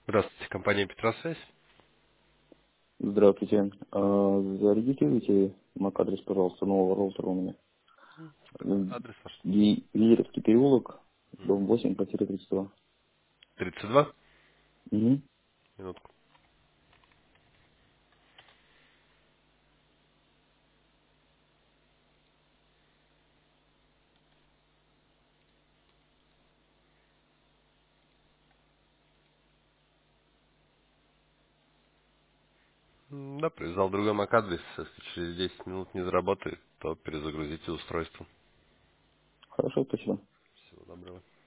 Здравствуйте, компания Петросвязь. Здравствуйте. Зарегистрируйте MAC-адрес, пожалуйста, нового роутера у меня. Адрес ваш. Визировский переулок, дом Мгм. 8, квартира 32. 32. Угу. Минутку. Да, привязал другой MAC-адрес. Если через 10 минут не заработает, то перезагрузите устройство. Хорошо, спасибо. Всего доброго.